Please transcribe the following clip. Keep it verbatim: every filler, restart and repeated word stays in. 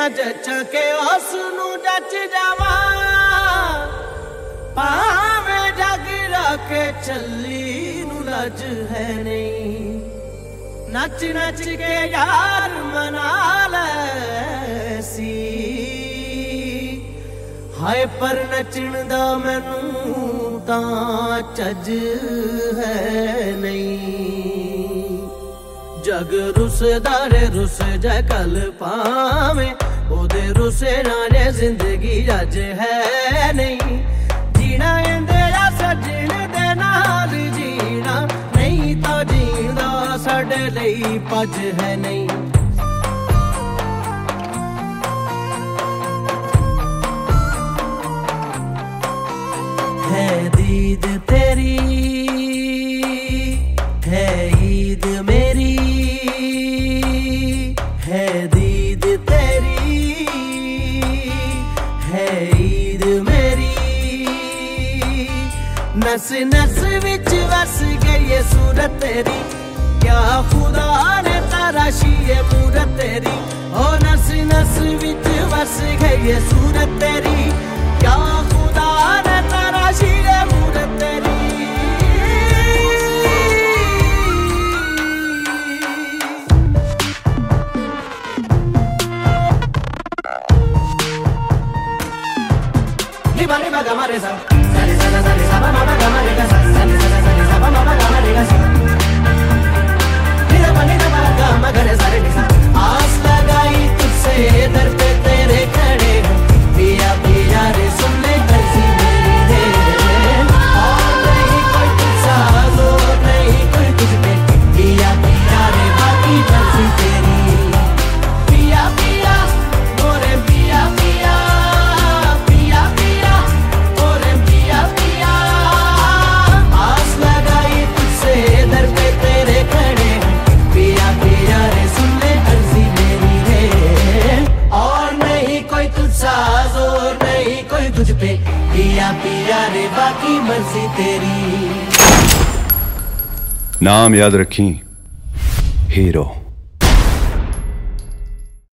ना जचा के उसनू जच जावा पावे जग रखे चली नू लज है नहीं। नच नच के यार मना ले सी हाय पर नचण दा मैनू तां चज है नहीं। जग रुसदा रे रुस जा कल पावे ओदे रुसे नाले जिंदगी अज है नहीं। जीना इंदेरा सजण दे नाल जीना नहीं तो जींदा साडे लई पज है नहीं। है दीद तेरी है ईद मेरी है दीद तेरी है ईद मेरी। नस नस विच वस गई सूरत तेरी क्या खुदा ने तराशी है मूरत तेरी। ओ नस नस विच वस गई सूरत तेरी क्या खुदा ने तराशी है मूरत तेरी। Liba liba gama re sa, sa re sa sa re sa ba ma ba gama re ga sa, sa re sa sa re sa ba ma ba gama re ga sa। Liba liba ba gama ga re sa re sa, आस लगाई तुझसे दर पे तेरे खड़े हो पिया पिया रे सुन ले अर्जी मेरी है। और नहीं कोई तुझसा जोर नहीं कोई तुझ पे पिया पिया रे बाकी मर्जी तेरी। पिया पिया मोरे पिया पिया पिया पिया मोरे पिया पिया। आस लगाई तुझसे दर पे तेरे खड़े पिया पिया रे सुन ले अर्जी मेरी है। और नहीं कोई तुझसा जोर नहीं कोई तुझ पे पिया पिया रे बाकी मर्जी तेरी। नाम याद रखी हीरो।